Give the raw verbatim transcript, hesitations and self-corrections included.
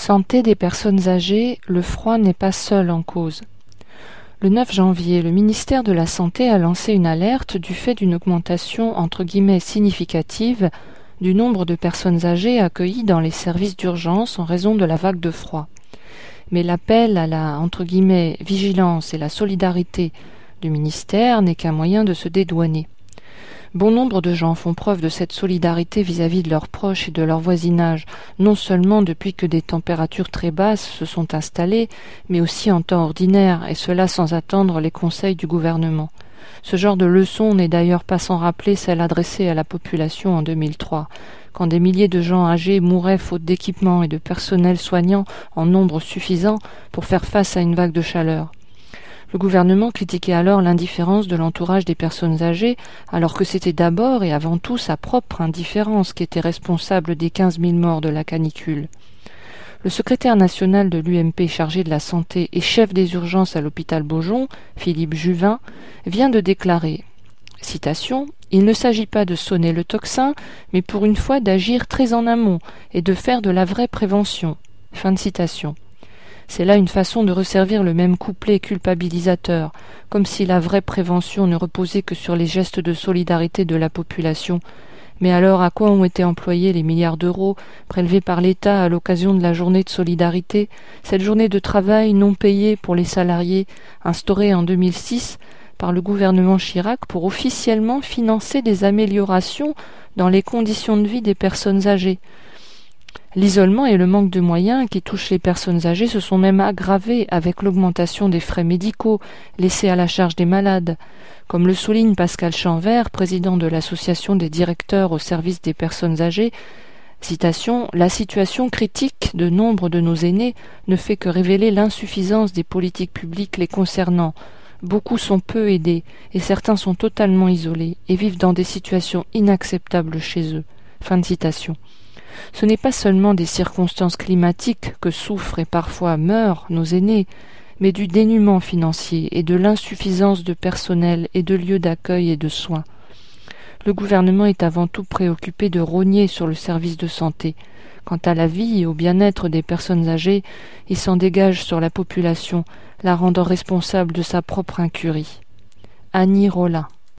Santé des personnes âgées, le froid n'est pas seul en cause. Le neuf janvier, le ministère de la Santé a lancé une alerte du fait d'une augmentation entre guillemets significative du nombre de personnes âgées accueillies dans les services d'urgence en raison de la vague de froid. Mais l'appel à la entre guillemets vigilance et la solidarité du ministère n'est qu'un moyen de se dédouaner. Bon nombre de gens font preuve de cette solidarité vis-à-vis de leurs proches et de leur voisinage, non seulement depuis que des températures très basses se sont installées, mais aussi en temps ordinaire, et cela sans attendre les conseils du gouvernement. Ce genre de leçon n'est d'ailleurs pas sans rappeler celle adressée à la population en deux mille trois, quand des milliers de gens âgés mouraient faute d'équipements et de personnel soignant en nombre suffisant pour faire face à une vague de chaleur. Le gouvernement critiquait alors l'indifférence de l'entourage des personnes âgées, alors que c'était d'abord et avant tout sa propre indifférence qui était responsable des quinze mille morts de la canicule. Le secrétaire national de l'U M P chargé de la santé et chef des urgences à l'hôpital Beaujon, Philippe Juvin, vient de déclarer, citation, « Il ne s'agit pas de sonner le tocsin, mais pour une fois d'agir très en amont et de faire de la vraie prévention. » Fin de citation. C'est là une façon de resservir le même couplet culpabilisateur, comme si la vraie prévention ne reposait que sur les gestes de solidarité de la population. Mais alors à quoi ont été employés les milliards d'euros prélevés par l'État à l'occasion de la journée de solidarité, cette journée de travail non payée pour les salariés, instaurée en deux mille six par le gouvernement Chirac pour officiellement financer des améliorations dans les conditions de vie des personnes âgées? L'isolement et le manque de moyens qui touchent les personnes âgées se sont même aggravés avec l'augmentation des frais médicaux laissés à la charge des malades. Comme le souligne Pascal Chanvert, président de l'association des directeurs au service des personnes âgées, citation, « La situation critique de nombre de nos aînés ne fait que révéler l'insuffisance des politiques publiques les concernant. Beaucoup sont peu aidés et certains sont totalement isolés et vivent dans des situations inacceptables chez eux. » Fin de citation. Ce n'est pas seulement des circonstances climatiques que souffrent et parfois meurent nos aînés, mais du dénuement financier et de l'insuffisance de personnel et de lieux d'accueil et de soins. Le gouvernement est avant tout préoccupé de rogner sur le service de santé. Quant à la vie et au bien-être des personnes âgées, il s'en dégage sur la population, la rendant responsable de sa propre incurie. Annie Rollin.